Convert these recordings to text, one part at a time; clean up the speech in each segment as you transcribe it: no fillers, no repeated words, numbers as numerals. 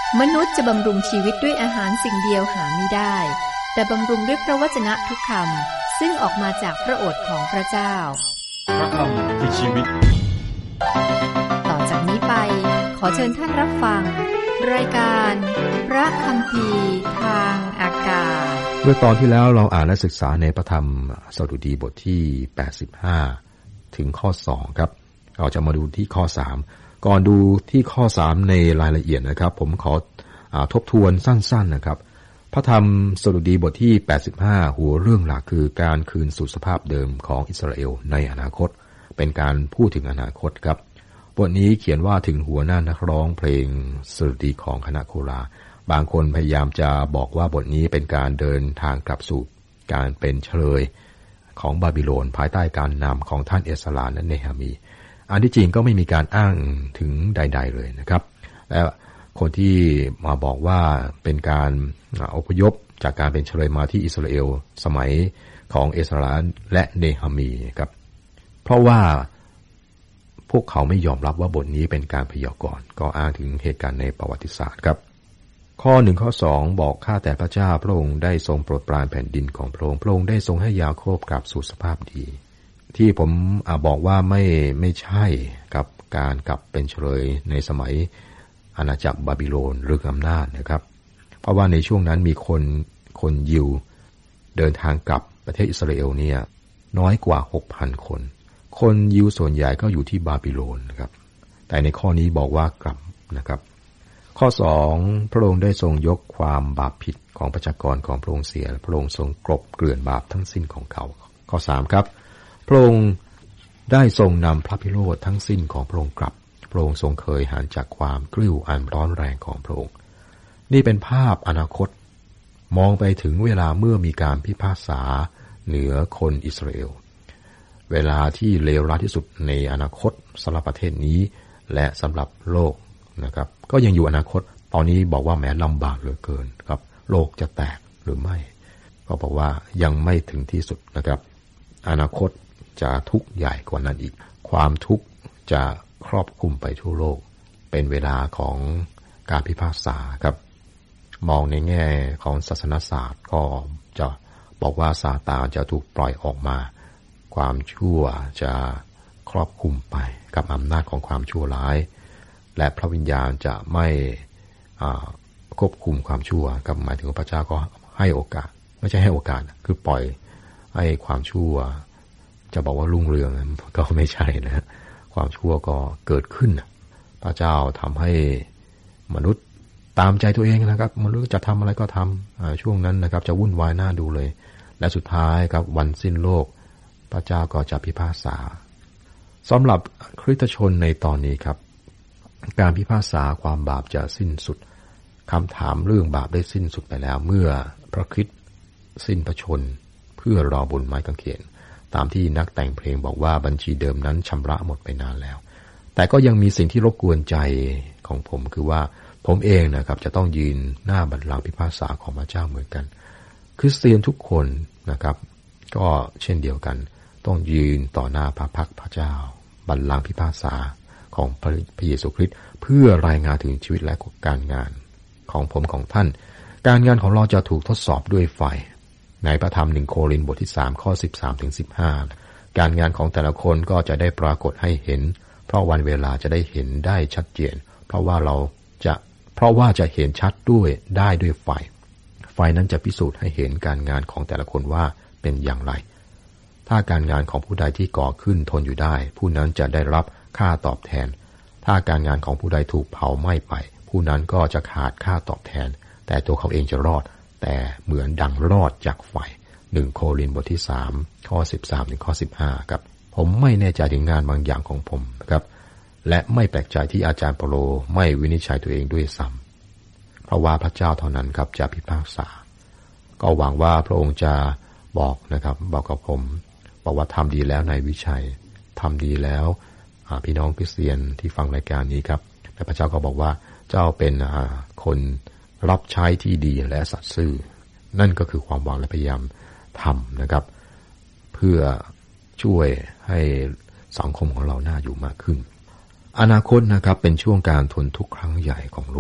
มนุษย์จะบำรุงชีวิตด้วยอาหารสิ่งเดียวหาไม่ได้แต่บำรุงด้วยพระวจนะทุกคำซึ่งออกมาจากพระโอษฐ์ของพระเจ้าพระคำคือชีวิตต่อจากนี้ไปขอเชิญท่านรับฟังรายการพระคัมภีร์ทางอากาศเมื่อตอนที่แล้วเราอ่านและศึกษาในพระธรรมสดุดีบทที่85ถึงข้อ2ครับเราจะมาดูที่ข้อ3ก่อนดูที่ข้อ3ในรายละเอียดนะครับผมขอทบทวนสั้นๆนะครับพระธรรมสดุดีบทที่85หัวเรื่องหลักคือการคืนสู่สภาพเดิมของอิสราเอลในอนาคตเป็นการพูดถึงอนาคตครับบทนี้เขียนว่าถึงหัวหน้านักร้องเพลงสดุดีของคณะโคราบางคนพยายามจะบอกว่าบทนี้เป็นการเดินทางกลับสู่การเป็นเฉลยของบาบิโลนภายใต้การนำของท่านเอสราและเนหะมีอันที่จริงก็ไม่มีการอ้างถึงใดๆเลยนะครับและคนที่มาบอกว่าเป็นการอพยพจากการเป็นเฉลยมาที่อิสราเอลสมัยของเอสราและเนหะมีครับเพราะว่าพวกเขาไม่ยอมรับว่าบทนี้เป็นการพยากรณ์ก็อ้างถึงเหตุการณ์ในประวัติศาสตร์ครับข้อ1ข้อ2บอกข้าแต่พระเจ้าพระองค์ได้ทรงโปรดปรานแผ่นดินของพระองค์พระองค์ได้ทรงให้ยาโคบกลับสู่สภาพดีที่ผมบอกว่าไม่ใช่กับการกลับเป็นเฉลยในสมัยอาณาจักรบาบิโลนหรืออำนาจนะครับเพราะว่าในช่วงนั้นมีคนยิวเดินทางกลับประเทศอิสราเอลเนี่ยน้อยกว่า 6,000 คนยิวส่วนใหญ่ก็อยู่ที่บาบิโลนนะครับแต่ในข้อนี้บอกว่ากลับนะครับข้อ2พระองค์ได้ทรงยกความบาปผิดของประชากรของพระองค์เสียพระองค์ทรงกลบเกลื่อนบาปทั้งสิ้นของเขาข้อ3ครับพระองค์ได้ทรงนำพระพิโรธทั้งสิ้นของพระองค์กลับพระองค์ทรงเคยหันจากความกริ้วอันร้อนแรงของพระองค์นี่เป็นภาพอนาคตมองไปถึงเวลาเมื่อมีการพิพากษาเหนือคนอิสราเอลเวลาที่เลวร้ายที่สุดในอนาคตสำหรับประเทศนี้และสำหรับโลกนะครับก็ยังอยู่อนาคตตอนนี้บอกว่าแม้ลำบากเหลือเกินครับโลกจะแตกหรือไม่ก็บอกว่ายังไม่ถึงที่สุดนะครับอนาคตจะทุกข์ใหญ่กว่านั้นอีกความทุกข์จะครอบคลุมไปทั่วโลกเป็นเวลาของการพิพากษาครับมองในแง่ของศาสนศาสตร์ก็จะบอกว่าซาตานจะถูกปล่อยออกมาความชั่วจะครอบคลุมไปกับอำนาจของความชั่วร้ายและพระวิญญาณจะไม่ควบคุมความชั่วกับหมายถึงว่าพระเจ้าก็ให้โอกาสไม่ใช่ให้โอกาสคือปล่อยให้ความชั่วจะบอกว่ารุ่งเรืองก็ไม่ใช่นะความชั่วก็เกิดขึ้นพระเจ้าทำให้มนุษย์ตามใจตัวเองนะครับมนุษย์จะทำอะไรก็ทำช่วงนั้นนะครับจะวุ่นวายน่าดูเลยและสุดท้ายครับวันสิ้นโลกพระเจ้าก็จะพิพากษาสำหรับคริสตชนในตอนนี้ครับการพิพากษาความบาปจะสิ้นสุดคำถามเรื่องบาปได้สิ้นสุดไปแล้วเมื่อพระคริสต์สิ้นพระชนเพื่อรอบนไม้กางเขนตามที่นักแต่งเพลงบอกว่าบัญชีเดิมนั้นชำระหมดไปนานแล้วแต่ก็ยังมีสิ่งที่รบกวนใจของผมคือว่าผมเองนะครับจะต้องยืนหน้าบัลลังก์พิพากษาของพระเจ้าเหมือนกันคริสเตียนทุกคนนะครับก็เช่นเดียวกันต้องยืนต่อหน้าพระพักพระเจ้าบัลลังก์พิพากษาของพระเยซูคริสต์เพื่อรายงานถึงชีวิตและการงานของผมของท่านการงานของเราจะถูกทดสอบด้วยไฟในพระธรรม1โครินธ์บทที่3ข้อ13ถึง15การงานของแต่ละคนก็จะได้ปรากฏให้เห็นเพราะวันเวลาจะได้เห็นได้ชัดเจนเพราะว่าจะเห็นชัดด้วยไฟนั้นจะพิสูจน์ให้เห็นการงานของแต่ละคนว่าเป็นอย่างไรถ้าการงานของผู้ใดที่ก่อขึ้นทนอยู่ได้ผู้นั้นจะได้รับค่าตอบแทนถ้าการงานของผู้ใดถูกเผาไหม้ไปผู้นั้นก็จะขาดค่าตอบแทนแต่ตัวเขาเองจะรอดแต่เหมือนดังรอดจากไฟ1โครินธ์บทที่3ข้อ13ถึงข้อ15ครับผมไม่แน่ใจถึงงานบางอย่างของผมครับและไม่แปลกใจที่อาจารย์เปาโลไม่วินิจฉัยตัวเองด้วยซ้ำเพราะว่าพระเจ้าเท่านั้นครับจะพิพากษาก็หวังว่าพระองค์จะบอกกับผมบอกว่าทำดีแล้วในวิชัยทำดีแล้วพี่น้องคริสเตียนที่ฟังรายการนี้ครับและพระเจ้าก็บอกว่าเจ้าเป็นคนรับใช้ที่ดีและสัตย์ซื่อนั่นก็คือความหวังและพยายามทำนะครับเพื่อช่วยให้สังคมของเราน่าอยู่มากขึ้นอนาคตนะครับเป็นช่วงการทนทุกข์ครั้งใหญ่ของโลก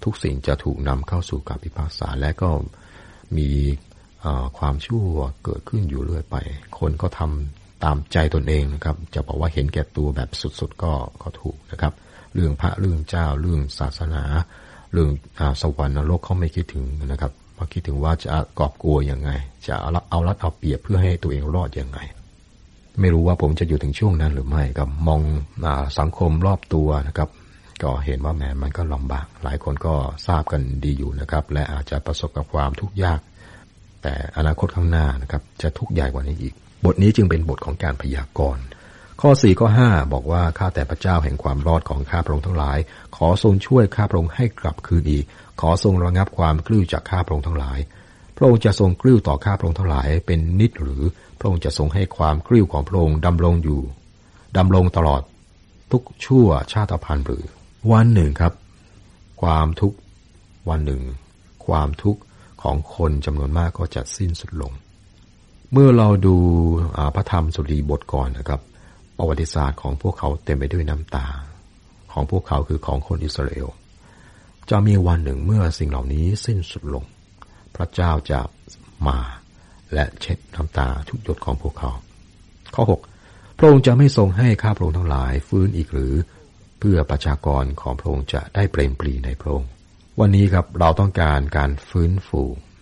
ทุกสิ่งจะถูกนำเข้าสู่การพิพากษาและก็มีความชั่วเกิดขึ้นอยู่เรื่อยไปคนก็ทำตามใจตนเองนะครับจะบอกว่าเห็นแก่ตัวแบบสุดๆก็ถูกนะครับเรื่องพระเรื่องเจ้าเรื่องศาสนาเรื่องสวรรค์นรกเขาไม่คิดถึงนะครับเขาคิดถึงว่าจะกอบโกยยังไงจะเอารัดเอาเปรียบเพื่อให้ตัวเองรอดยังไงไม่รู้ว่าผมจะอยู่ถึงช่วงนั้นหรือไม่ครับมองสังคมรอบตัวนะครับก็เห็นว่าแม้มันก็ลำบากหลายคนก็ทราบกันดีอยู่นะครับและอาจจะประสบกับความทุกข์ยากแต่อนาคตข้างหน้านะครับจะทุกข์ใหญ่กว่านี้อีกบทนี้จึงเป็นบทของการพยากรณ์ข้อ4ข้อ5บอกว่าข้าแต่พระเจ้าแห่งความรอดของข้าพระองค์ทั้งหลายขอทรงช่วยข้าพระองค์ให้กลับคืนอีกขอทรงระงับความกลิ้วจากข้าพระองค์ทั้งหลายพระองค์จะทรงกลิ้วต่อข้าพระองค์ทั้งหลายเป็นนิจหรือพระองค์จะทรงให้ความกลิ้วของพระองค์ดำรงตลอดทุกชั่วชาติพันธุ์หรือวันหนึ่งครับความทุกข์วันหนึ่งความทุกข์ของคนจำนวนมากก็จะสิ้นสุดลงเมื่อเราดูพระธรรมสุรีบทก่อนนะครับประวัติศาสตร์ของพวกเขาเต็มไปด้วยน้ำตาของพวกเขาคือของคนอิสราเอลจะมีวันหนึ่งเมื่อสิ่งเหล่านี้สิ้นสุดลงพระเจ้าจะมาและเช็ดน้ำตาทุกหยดของพวกเขาข้อ6พระองค์จะไม่ทรงให้ข้าพระองค์ทั้งหลายฟื้นอีกหรือเพื่อประชากรของพระองค์จะได้เปล่งปลั่งในพระองค์วันนี้ครับเราต้องการการฟื้นฟู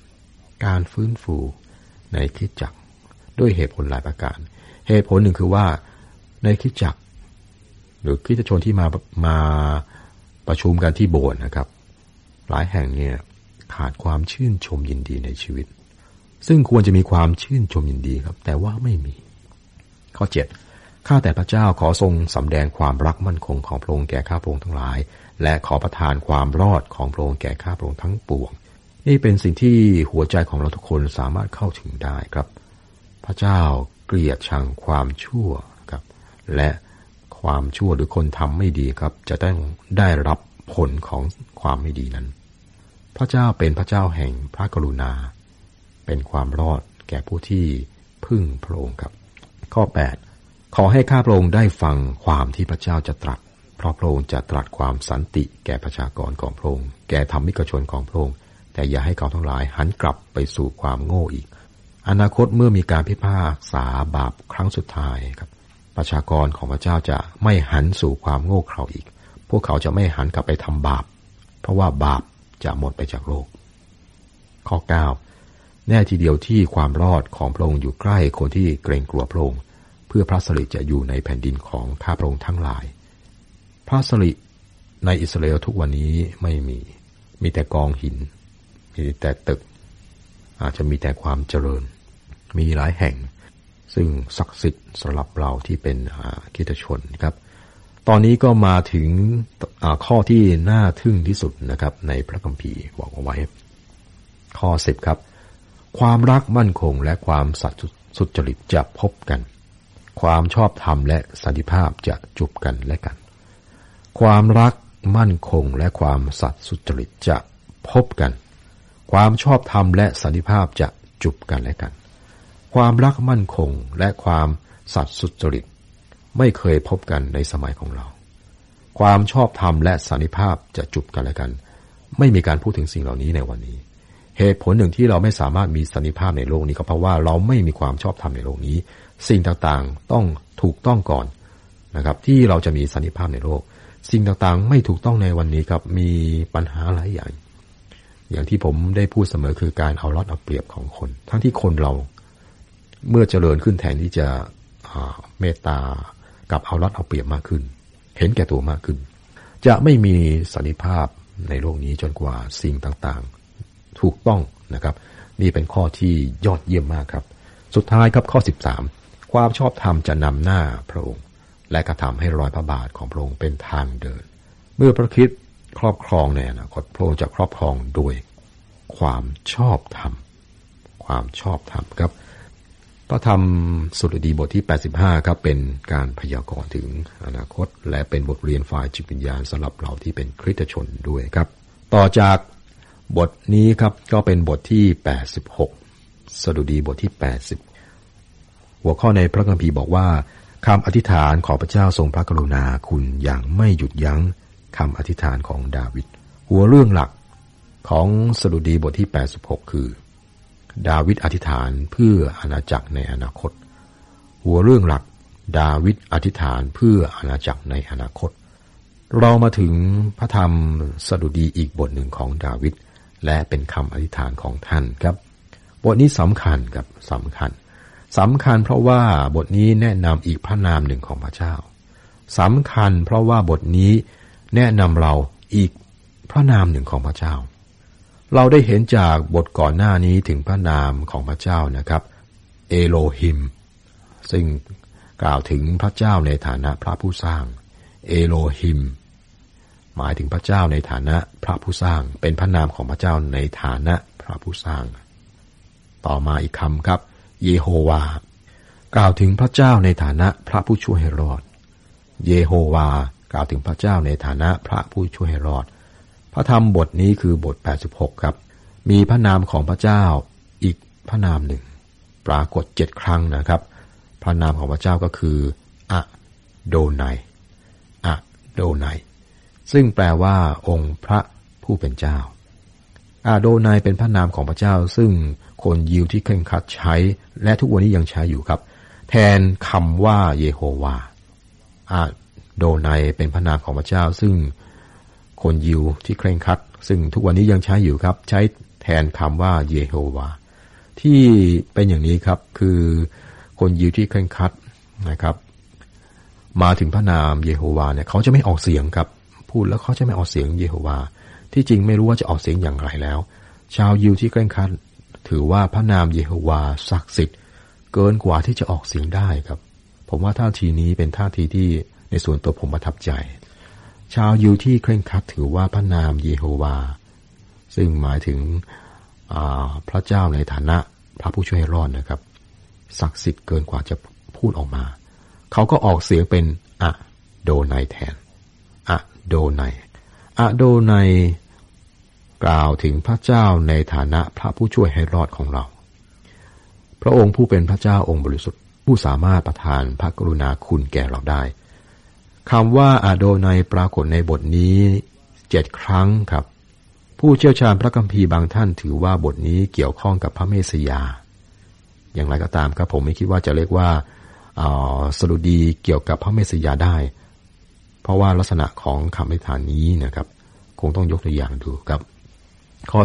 ในคริสตจักรด้วยเหตุผลหลายประการเหตุผลหนึ่งคือว่าในคริสตจักรหรือคริสตชนที่มาประชุมกันที่โบสถ์นะครับหลายแห่งเนี่ยขาดความชื่นชมยินดีในชีวิตซึ่งควรจะมีความชื่นชมยินดีครับแต่ว่าไม่มีข้อ7ข้าแต่พระเจ้าขอทรงสำแดงความรักมั่นคงของพระองค์แก่ข้าพระองค์ทั้งหลายและขอประทานความรอดของพระองค์แก่ข้าพระองค์ทั้งปวงนี่เป็นสิ่งที่หัวใจของเราทุกคนสามารถเข้าถึงได้ครับพระเจ้าเกลียดชังความชั่วครับและความชั่วหรือคนทำไม่ดีครับจะต้องได้รับผลของความไม่ดีนั้นพระเจ้าเป็นพระเจ้าแห่งพระกรุณาเป็นความรอดแก่ผู้ที่พึ่งพระองค์ครับข้อ8ขอให้ข้าพระองค์ได้ฟังความที่พระเจ้าจะตรัสเพราะพระองค์จะตรัสความสันติแก่ประชากรของพระองค์แก่ธรรมิกชนของพระองค์แต่อย่าให้เขาทั้งหลายหันกลับไปสู่ความโง่อีกอนาคตเมื่อมีการพิพากษาบาปครั้งสุดท้ายครับประชากรของพระเจ้าจะไม่หันสู่ความโง่เขลาอีกพวกเขาจะไม่หันกลับไปทำบาปเพราะว่าบาปจะหมดไปจากโลกข้อ9แน่ทีเดียวที่ความรอดของพระองค์อยู่ใกล้คนที่เกรงกลัวพระองค์เพื่อพระสิริจะอยู่ในแผ่นดินของข้าพระองค์ทั้งหลายพระสิริในอิสราเอลทุกวันนี้ไม่มีแต่กองหินมีแต่ตึกอาจจะมีแต่ความเจริญมีหลายแห่งซึ่งศักดิ์สิทธิ์สำหรับเราที่เป็นคริสตชนครับตอนนี้ก็มาถึงข้อที่น่าทึ่งที่สุดนะครับในพระคัมภีร์บอกเอาไว้ข้อ10ครับความรักมั่นคงและความสัตย์สุจริตจะพบกันความชอบธรรมและสันติภาพจะจูบกันและกันความรักมั่นคงและความสัตย์สุจริตจะพบกันความชอบธรรมและสันติภาพจะจูบกันและกันความรักมั่นคงและความสัตย์สุจริตไม่เคยพบกันในสมัยของเราความชอบธรรมและสันติภาพจะจูบกันและกันไม่มีการพูดถึงสิ่งเหล่านี้ในวันนี้เหตุผลหนึ่งที่เราไม่สามารถมีสันติภาพในโลกนี้ก็เพราะว่าเราไม่มีความชอบธรรมในโลกนี้สิ่งต่างๆต้องถูกต้องก่อนนะครับที่เราจะมีสันติภาพในโลกสิ่งต่างๆไม่ถูกต้องในวันนี้ครับมีปัญหาหลายอย่างที่ผมได้พูดเสมอคือการเอารัดเอาเปรียบของคนทั้งที่คนเราเมื่อเจริญขึ้นแทนที่จะเมตตากับเอารัดเอาเปรียบมากขึ้นเห็นแก่ตัวมากขึ้นจะไม่มีสันติภาพในโลกนี้จนกว่าสิ่งต่างๆถูกต้องนะครับนี่เป็นข้อที่ยอดเยี่ยมมากครับสุดท้ายครับข้อ13ความชอบธรรมจะนำหน้าพระองค์และกระทำให้รอยพระบาทของพระองค์เป็นทางเดินเมื่อพระคริสต์ครอบครองในอนาคตพระองค์จะครอบครองโดยความชอบธรรมครับพระธรรมสุรดีบทที่85ครับเป็นการพยากรณ์ถึงอนาคตและเป็นบทเรียนฝ่ายจิตวิญญาณสำหรับเราที่เป็นคริสตชนด้วยครับต่อจากบทนี้ครับก็เป็นบทที่86สดุดีบทที่80หัวข้อในพระคัมภีร์บอกว่าคำอธิษฐานของพระเจ้าทรงพระกรุณาคุณอย่างไม่หยุดยั้งคำอธิษฐานของดาวิดหัวเรื่องหลักของสดุดีบทที่86คือดาวิดอธิษฐานเพื่ออาณาจักรในอนาคตหัวเรื่องหลักดาวิดอธิษฐานเพื่ออาณาจักรในอนาคตเรามาถึงพระธรรมสดุดีอีกบทหนึ่งของดาวิดและเป็นคำอธิษฐานของท่านครับบทนี้สำคัญครับสำคัญเพราะว่าบทนี้แนะนำอีกพระนามหนึ่งของพระเจ้าสำคัญเพราะว่าบทนี้แนะนำเราอีกพระนามหนึ่งของพระเจ้าเราได้เห็นจากบทก่อนหน้านี้ถึงพระนามของพระเจ้านะครับเอโลฮิมซึ่งกล่าวถึงพระเจ้าในฐานะพระผู้สร้างเอโลฮิมหมายถึงพระเจ้าในฐานะพระผู้สร้างเป็นพระนามของพระเจ้าในฐานะพระผู้สร้างต่อมาอีกคำครับเยโฮวากล่าวถึงพระเจ้าในฐานะพระผู้ช่วยให้รอดเยโฮวากล่าวถึงพระเจ้าในฐานะพระผู้ช่วยให้รอดพระธรรมบทนี้คือบท86ครับมีพระนามของพระเจ้าอีกพระนามหนึ่งปรากฏ7ครั้งนะครับพระนามของพระเจ้าก็คืออะโดไนอะโดไนซึ่งแปลว่าองค์พระผู้เป็นเจ้าอะโดไนเป็นพระนามของพระเจ้าซึ่งคนยิวที่เคร่งครัดใช้และทุกวันนี้ยังใช้อยู่ครับแทนคำว่าเยโฮวาอะโดไนเป็นพระนามของพระเจ้าซึ่งคนยิวที่เคร่งครัดซึ่งทุกวันนี้ยังใช้อยู่ครับใช้แทนคำว่าเยโฮวาที่เป็นอย่างนี้ครับคือคนยิวที่เคร่งครัดนะครับมาถึงพระนามเยโฮวาเนี่ยเขาจะไม่ออกเสียงครับพูดแล้วเขาจะไม่ออกเสียงเยโฮวาที่จริงไม่รู้ว่าจะออกเสียงอย่างไรแล้วชาวยิวที่เคร่งครัดถือว่าพระนามเยโฮวาศักดิ์สิทธิ์เกินกว่าที่จะออกเสียงได้ครับผมว่าท่าทีนี้เป็นท่าทีที่ในส่วนตัวผมประทับใจชาวยิวที่เคร่งครัดถือว่าพระนามเยโฮวาซึ่งหมายถึงพระเจ้าในฐานะพระผู้ช่วยให้รอดนะครับศักดิ์สิทธิ์เกินกว่าจะพูดออกมาเขาก็ออกเสียงเป็นอะโดไนแทนอะโดไนอะโดไนกล่าวถึงพระเจ้าในฐานะพระผู้ช่วยให้รอดของเราพระองค์ผู้เป็นพระเจ้าองค์บริสุทธิ์ผู้สามารถประทานพระกรุณาคุณแก่เราได้คำว่าอะโดไนปรากฏในบทนี้7ครั้งครับผู้เชี่ยวชาญพระคัมภีร์บางท่านถือว่าบทนี้เกี่ยวข้องกับพระเมสสิยาอย่างไรก็ตามครับผมไม่คิดว่าจะเรียกว่าสดุดีเกี่ยวกับพระเมสสิยาได้เพราะว่าลักษณะของคำอธิษฐานนี้นะครับคงต้องยกตัวอย่างดูครับข้อ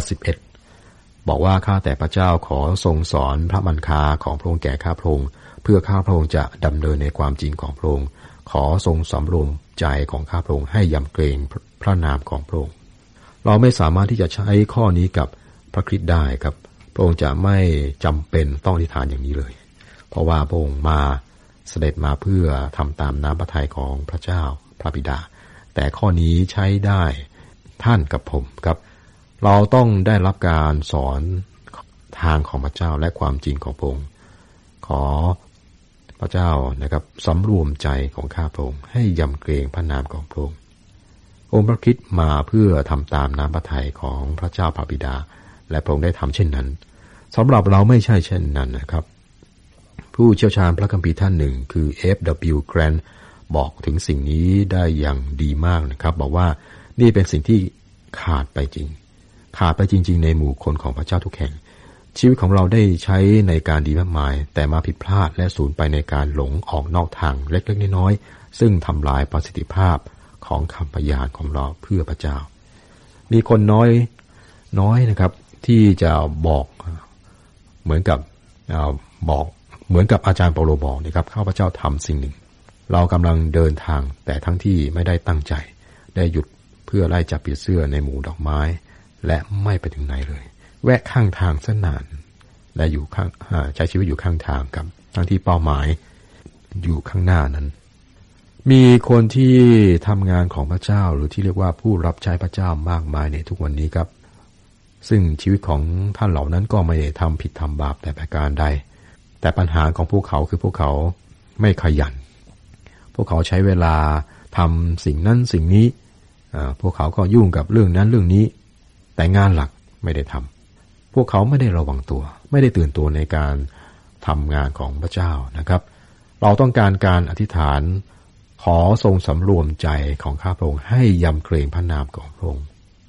11บอกว่าข้าแต่พระเจ้าขอทรงสอนพระบัญชาของพระองค์แก่ข้าพระองค์เพื่อข้าพระองค์จะดำเนินในความจริงของพระองค์ขอทรงสำรวมใจของข้าพระองค์ให้ยำเกรงพระนามของพระองค์เราไม่สามารถที่จะใช้ข้อนี้กับพระคริสต์ได้ครับพระองค์จะไม่จำเป็นต้องอธิษฐานอย่างนี้เลยเพราะว่าพระองค์มาเสด็จมาเพื่อทำตามน้ำพระทัยของพระเจ้าพระบิดาแต่ข้อนี้ใช้ได้ท่านกับผมครับเราต้องได้รับการสอนทางของพระเจ้าและความจริงของพระองค์ขอพระเจ้านะครับสำรวมใจของข้าพระองค์ให้ยำเกรงพระนามของพระองค์องค์พระคริสต์มาเพื่อทำตามน้ำพระทัยของพระเจ้าพระบิดาและพระองค์ได้ทำเช่นนั้นสำหรับเราไม่ใช่เช่นนั้นนะครับผู้เชี่ยวชาญพระคัมภีร์ท่านหนึ่งคือ F.W. Grant บอกถึงสิ่งนี้ได้อย่างดีมากนะครับบอกว่านี่เป็นสิ่งที่ขาดไปจริงในหมู่คนของพระเจ้าทุกแห่งชีวิตของเราได้ใช้ในการดีมากมายแต่มาผิดพลาดและสูญไปในการหลงออกนอกทางเล็กๆน้อยๆซึ่งทำลายประสิทธิภาพของคำพยานของเราเพื่อพระเจ้ามีคนน้อยนะครับที่จะบอกเหมือนกับอาจารย์เปาโลบอกนะครับข้าพเจ้าทำสิ่งหนึ่งเรากำลังเดินทางแต่ทั้งที่ไม่ได้ตั้งใจได้หยุดเพื่อไล่จับผีเสื้อในหมู่ดอกไม้และไม่ไปถึงไหนเลยแวะข้างทางซะนานและอยู่ข้างใช้ชีวิตอยู่ข้างทางกับทั้งที่เป้าหมายอยู่ข้างหน้านั้นมีคนที่ทำงานของพระเจ้าหรือที่เรียกว่าผู้รับใช้พระเจ้ามากมายในทุกวันนี้ครับซึ่งชีวิตของท่านเหล่านั้นก็ไม่ได้ทำผิดทำบาปแต่ประการใดแต่ปัญหาของพวกเขาคือพวกเขาไม่ขยันพวกเขาใช้เวลาทำสิ่งนั้นสิ่งนี้พวกเขาก็ยุ่งกับเรื่องนั้นเรื่องนี้แต่งานหลักไม่ได้ทำพวกเขาไม่ได้ระวังตัวไม่ได้ตื่นตัวในการทำงานของพระเจ้านะครับเราต้องการอธิษฐานขอทรงสำรวมใจของข้าพระองค์ให้ยำเกรงพระนามของพระองค์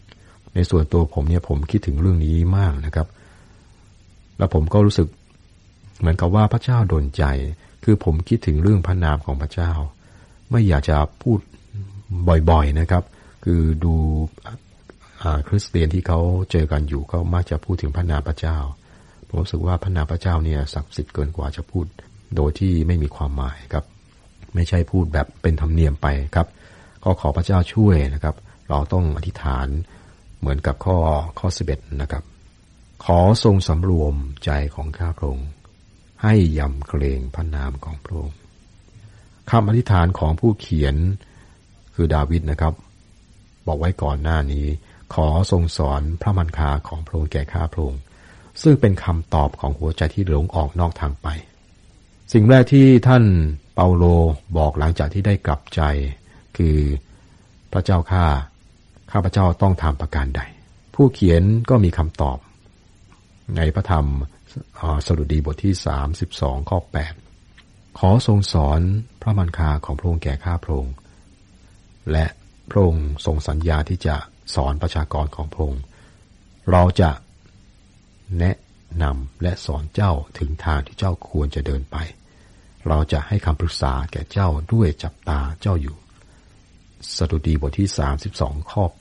ในส่วนตัวผมเนี่ยผมคิดถึงเรื่องนี้มากนะครับแล้วผมก็รู้สึกเหมือนกับว่าพระเจ้าดลใจคือผมคิดถึงเรื่องพระนามของพระเจ้าไม่อยากจะพูดบ่อยๆนะครับคือดูคริสเตียนที่เขาเจอกันอยู่เขามักจะพูดถึงพระนามพระเจ้าผมรู้สึกว่าพระนามพระเจ้าเนี่ยศักดิ์สิทธิ์เกินกว่าจะพูดโดยที่ไม่มีความหมายครับไม่ใช่พูดแบบเป็นธรรมเนียมไปครับก็ขอพระเจ้าช่วยนะครับเราต้องอธิษฐานเหมือนกับข้อ11นะครับขอทรงสำรวมใจของข้าพระองค์ให้ยำเกรงพระนามของพระองค์คำอธิษฐานของผู้เขียนคือดาวิดนะครับบอกไว้ก่อนหน้านี้ขอทรงสอนพระมัณฑาของพระองค์แก่ข้าพระองค์ซึ่งเป็นคำตอบของหัวใจที่หลงออกนอกทางไปสิ่งแรกที่ท่านเปาโลบอกหลังจากที่ได้กลับใจคือพระเจ้าข้าพระเจ้าต้องทำประการใดผู้เขียนก็มีคำตอบในพระธรรมสดุดีบทที่32ข้อ8ขอทรงสอนพระมัณฑาของพระองค์แก่ข้าพระองค์และพระองค์ทรงสัญญาที่จะสอนประชากรของพระองค์เราจะแนะนำและสอนเจ้าถึงทางที่เจ้าควรจะเดินไปเราจะให้คำปรึกษาแก่เจ้าด้วยจับตาเจ้าอยู่สดุดีบทที่32ข้อ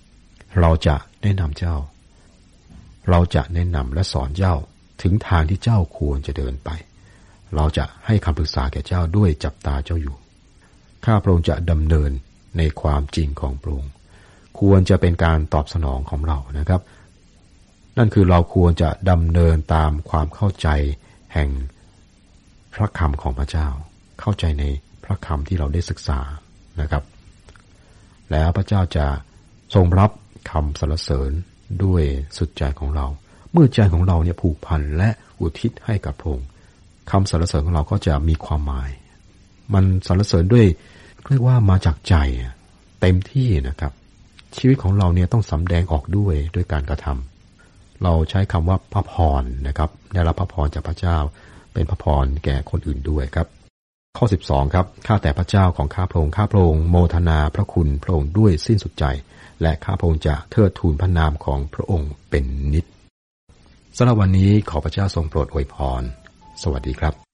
8เราจะแนะนำเจ้าเราจะแนะนำและสอนเจ้าถึงทางที่เจ้าควรจะเดินไปเราจะให้คำปรึกษาแก่เจ้าด้วยจับตาเจ้าอยู่ข้าพระองค์จะดำเนินในความจริงของพระองค์ควรจะเป็นการตอบสนองของเรานะครับนั่นคือเราควรจะดำเนินตามความเข้าใจแห่งพระคำของพระเจ้าเข้าใจในพระคำที่เราได้ศึกษานะครับแล้วพระเจ้าจะทรงรับคำสรรเสริญด้วยสุดใจของเราเมื่อใจของเราเนี่ยผูกพันและอุทิศให้กับพระองค์คำสรรเสริญของเราก็จะมีความหมายมันสรรเสริญด้วยเรียกว่ามาจากใจเต็มที่นะครับชีวิตของเราเนี่ยต้องสำแดงออกด้วยการกระทำเราใช้คำว่าพระพรนะครับได้รับพระพรจากพระเจ้าเป็นพระพรแก่คนอื่นด้วยครับข้อ12ครับข้าแต่พระเจ้าของข้าพระองค์ข้าพระองค์โมทนาพระคุณพระองค์ด้วยสิ้นสุดใจและข้าพระองค์จะเทิดทูนพระนามของพระองค์เป็นนิจสำหรับวันนี้ขอพระเจ้าทรงโปรดอวยพรสวัสดีครับ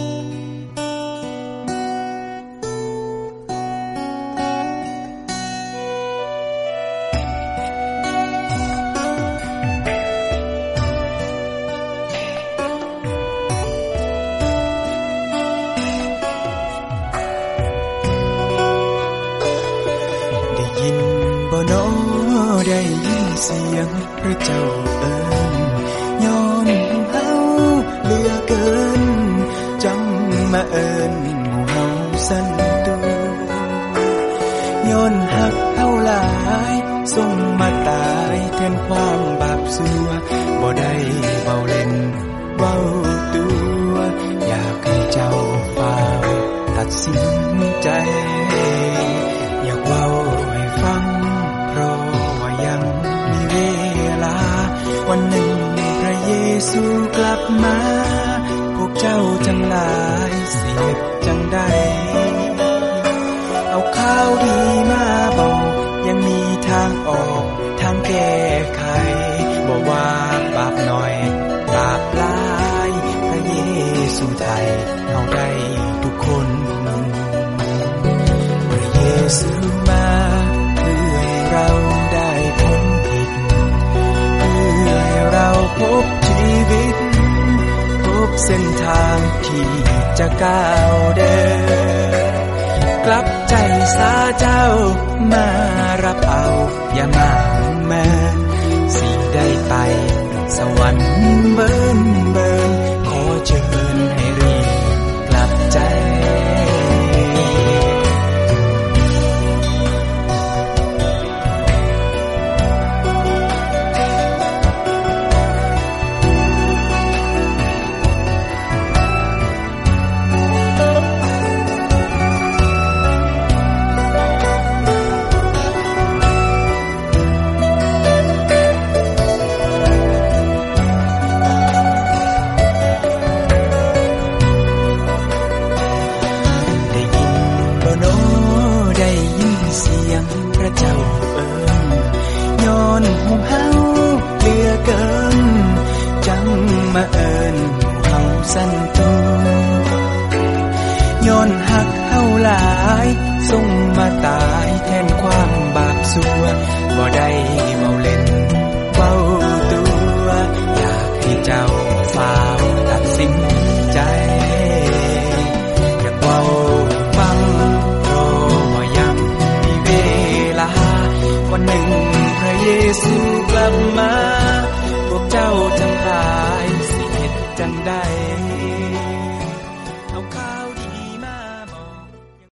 ได้ยินเสียงพระเจ้าเอิ้นย้อนเฮาเหลือเกินจังมาเอิ้นหมู่เฮาสั่นตัวย้อนฮักเฮาหลายส่งมาตายแทนความบาปชั่วบ่ได้เว้าเล่นเว้าตัวอยากให้เจ้าฟังตัดสินใจอยากเว้าให้ฟังเพราะยังมีเวลาวันหนึ่งพระเยซูกลับมาพวกเจ้าทั้งหลายเสียจังใดเอาข่าวดีมาบอกยังมีทางออกทางแก้ไขบ่ว่าบาปน้อยบาปหลายพระเยซูไทยเอาได้ทุกคนพระเยซูมาเพื่อให้เราได้พ้นผิดเพื่อให้เราพบชีวิตพบเส้นทางที่จะก้าวเดินกลับใจสาเจ้ามารับเอาอย่ามาแม้สิได้ไปสวรรค์เบิ่นขอเชิญให้รีบกลับใจย้อนหักเฮาหลายส่งมาตายแทนความบาปสัวบ่ได้เมาเล่นเว้าตัวอยากให้เจ้าฝ่าวตัดสินใจอยากเว้าฟังเพราะว่ายังมีเวลาวันหนึ่งพระเยซูกลับมาพวกเจ้าทั้งหลายสิเฮ็ดจังใด